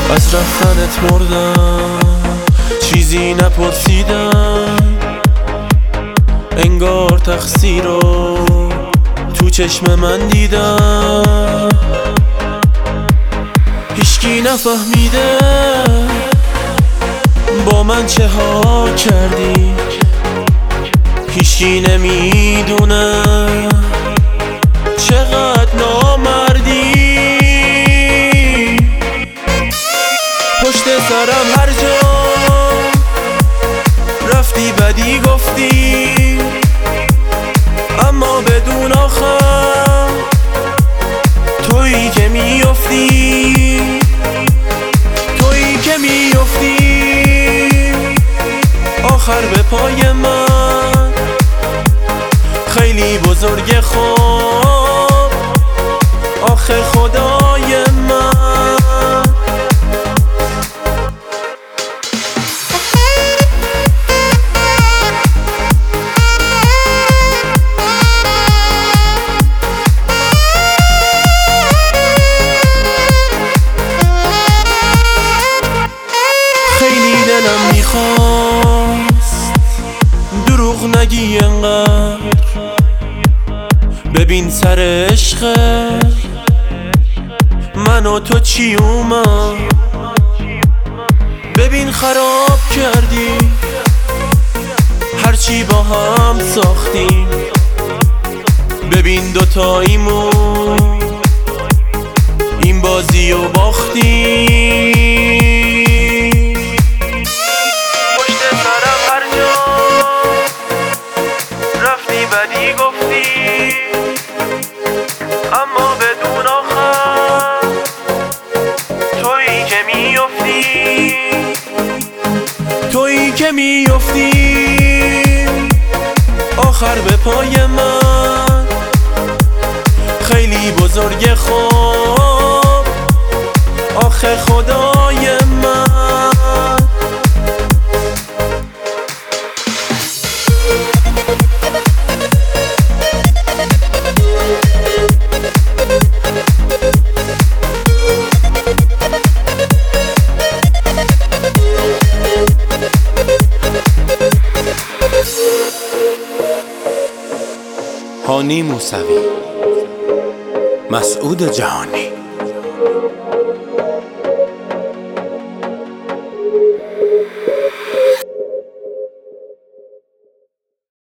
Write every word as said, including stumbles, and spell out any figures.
از رفتنت مردم، چیزی نپرسیدم، انگار تقصیر رو تو چشم من دیدم. هیچکی نفهمیده با من چه ها کردی، هیچکی نمیدونه چقدر نامردی. پشت سرم هر جا رفتی بدی گفتی، اما بدون آخر تویی که میافتی، تویی که میافتی آخر به پای من. خیلی بزرگ خواب آخر خدای من. خیلی دلم میخواست دروغ نگی انقدر، ببین سر عشق من و تو چی اومد، ببین خراب کردی هرچی با هم ساختیم، ببین دوتاییمون این بازی رو باختیم. بدی گفتی اما بدون آخر تویی که میافتی، تویی که میافتی آخر به پای من. خیلی بزرگ خواب آخر خدای من. هانی موسوی، مسعود جهانی.